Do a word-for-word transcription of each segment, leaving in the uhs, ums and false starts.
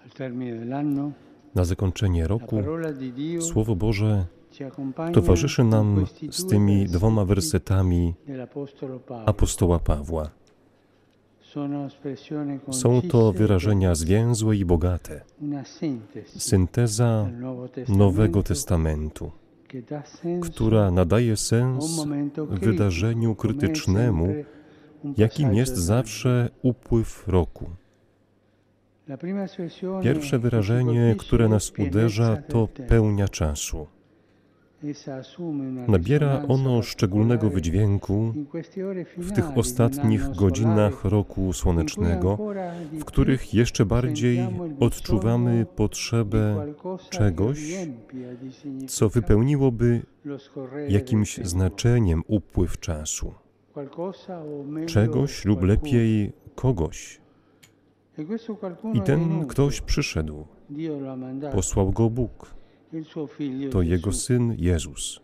Na zakończenie roku Słowo Boże towarzyszy nam z tymi dwoma wersetami apostoła Pawła. Są to wyrażenia zwięzłe i bogate, synteza Nowego Testamentu, która nadaje sens wydarzeniu krytycznemu, jakim jest zawsze upływ roku. Pierwsze wyrażenie, które nas uderza, to pełnia czasu. Nabiera ono szczególnego wydźwięku w tych ostatnich godzinach roku słonecznego, w których jeszcze bardziej odczuwamy potrzebę czegoś, co wypełniłoby jakimś znaczeniem upływ czasu. Czegoś lub lepiej kogoś. I ten ktoś przyszedł. Posłał go Bóg. To Jego Syn Jezus.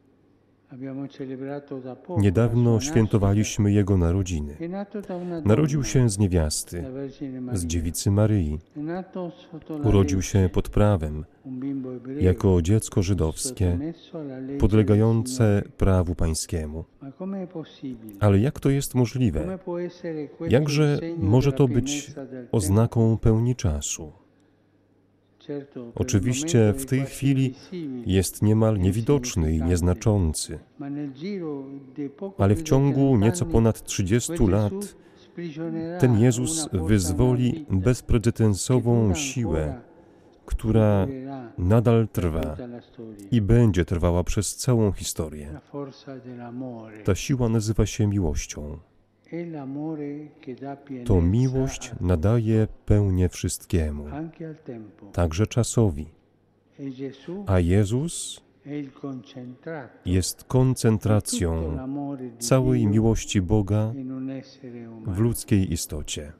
Niedawno świętowaliśmy Jego narodziny. Narodził się z niewiasty, z dziewicy Maryi. Urodził się pod prawem, jako dziecko żydowskie, podlegające prawu pańskiemu. Ale jak to jest możliwe? Jakże może to być oznaką pełni czasu? Oczywiście w tej chwili jest niemal niewidoczny i nieznaczący, ale w ciągu nieco ponad trzydziestu lat ten Jezus wyzwoli bezprecedensową siłę, która nadal trwa i będzie trwała przez całą historię. Ta siła nazywa się miłością. To miłość nadaje pełnię wszystkiemu, także czasowi. A Jezus jest koncentracją całej miłości Boga w ludzkiej istocie.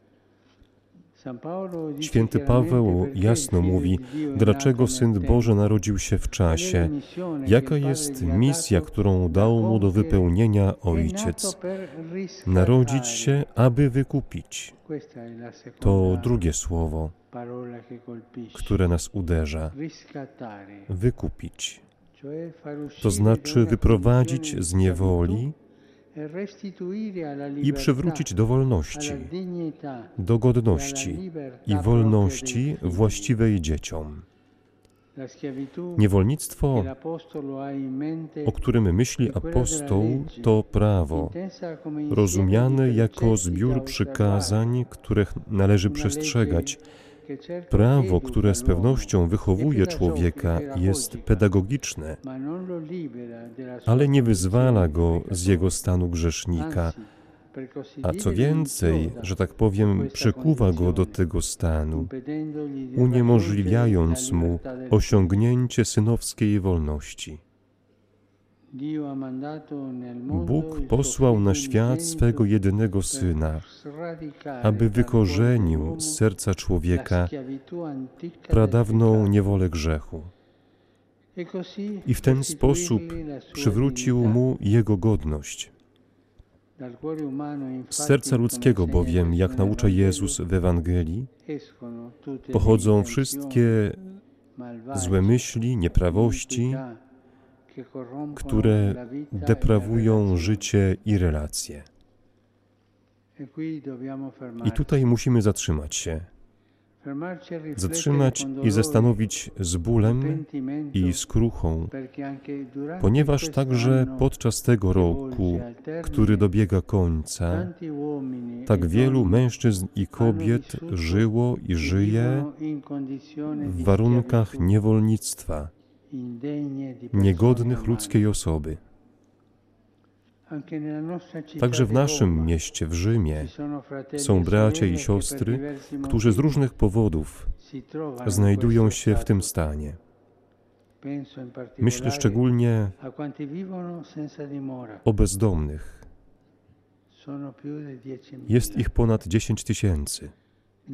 Święty Paweł jasno mówi, dlaczego Syn Boży narodził się w czasie, jaka jest misja, którą dał Mu do wypełnienia Ojciec. Narodzić się, aby wykupić. To drugie słowo, które nas uderza. Wykupić. To znaczy wyprowadzić z niewoli i przywrócić do wolności, do godności i wolności właściwej dzieciom. Niewolnictwo, o którym myśli apostoł, to prawo, rozumiane jako zbiór przykazań, których należy przestrzegać. Prawo, które z pewnością wychowuje człowieka, jest pedagogiczne, ale nie wyzwala go z jego stanu grzesznika, a co więcej, że tak powiem, przykuwa go do tego stanu, uniemożliwiając mu osiągnięcie synowskiej wolności. Bóg posłał na świat swego jedynego Syna, aby wykorzenił z serca człowieka pradawną niewolę grzechu. I w ten sposób przywrócił mu jego godność. Z serca ludzkiego bowiem, jak naucza Jezus w Ewangelii, pochodzą wszystkie złe myśli, nieprawości, które deprawują życie i relacje. I tutaj musimy zatrzymać się. Zatrzymać i zastanowić z bólem i skruchą, ponieważ także podczas tego roku, który dobiega końca, tak wielu mężczyzn i kobiet żyło i żyje w warunkach niewolnictwa, niegodnych ludzkiej osoby. Także w naszym mieście, w Rzymie, są bracia i siostry, którzy z różnych powodów znajdują się w tym stanie. Myślę szczególnie o bezdomnych. Jest ich ponad dziesięć tysięcy.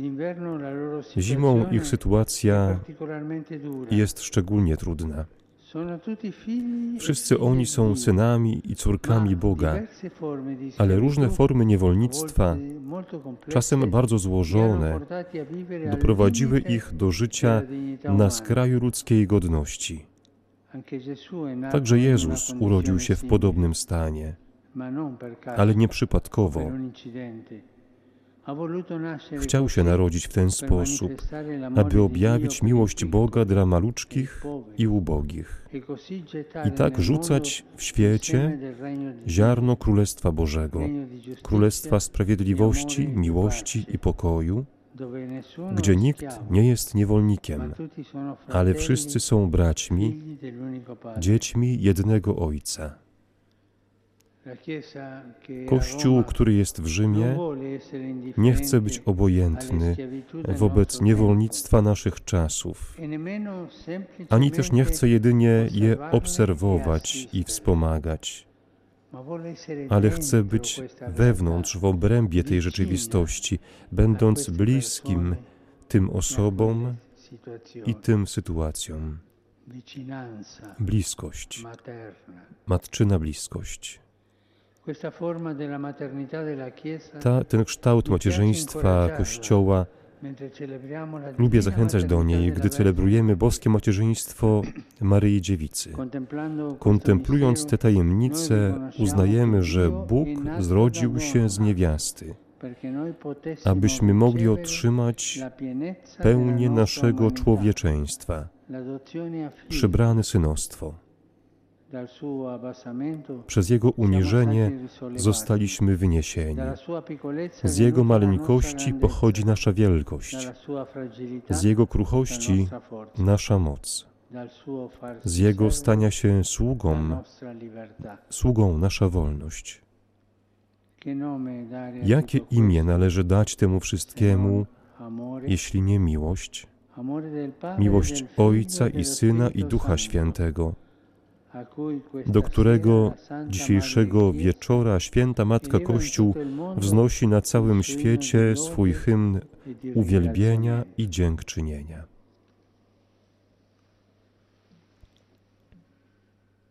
Zimą ich sytuacja jest szczególnie trudna. Wszyscy oni są synami i córkami Boga, ale różne formy niewolnictwa, czasem bardzo złożone, doprowadziły ich do życia na skraju ludzkiej godności. Także Jezus urodził się w podobnym stanie, ale nie przypadkowo. Chciał się narodzić w ten sposób, aby objawić miłość Boga dla maluczkich i ubogich i tak rzucać w świecie ziarno Królestwa Bożego, Królestwa sprawiedliwości, miłości i pokoju, gdzie nikt nie jest niewolnikiem, ale wszyscy są braćmi, dziećmi jednego Ojca. Kościół, który jest w Rzymie, nie chce być obojętny wobec niewolnictwa naszych czasów, ani też nie chce jedynie je obserwować i wspomagać, ale chce być wewnątrz, w obrębie tej rzeczywistości, będąc bliskim tym osobom i tym sytuacjom. Bliskość, matczyna bliskość. Ta, ten kształt macierzyństwa Kościoła, lubię zachęcać do niej, gdy celebrujemy boskie macierzyństwo Maryi Dziewicy. Kontemplując te tajemnice, uznajemy, że Bóg zrodził się z niewiasty, abyśmy mogli otrzymać pełnię naszego człowieczeństwa, przybrane synostwo. Przez Jego uniżenie zostaliśmy wyniesieni. Z Jego maleńkości pochodzi nasza wielkość. Z Jego kruchości nasza moc. Z Jego stania się sługą, sługą nasza wolność. Jakie imię należy dać temu wszystkiemu, jeśli nie miłość? Miłość Ojca i Syna i Ducha Świętego, do którego dzisiejszego wieczora Święta Matka Kościół wznosi na całym świecie swój hymn uwielbienia i dziękczynienia.